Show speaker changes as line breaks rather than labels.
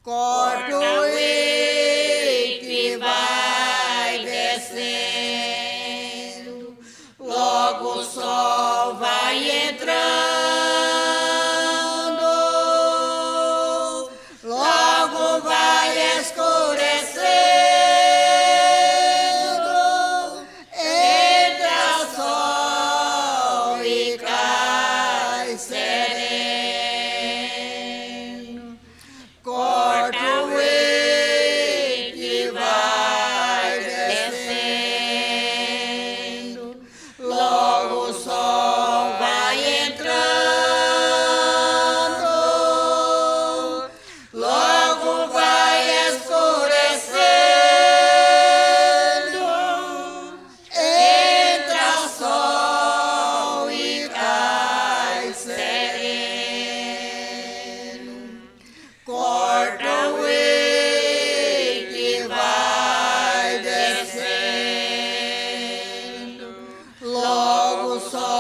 Corta o i que vai descendo, logo o sol vai entrando, logo vai escurecendo, entra sol e cai sereno. Corta o i que vai descendo, logo o sol vai entrando, logo vai escurecendo, entra sol e cai sereno. Corta o i que vai descendo, logo o sol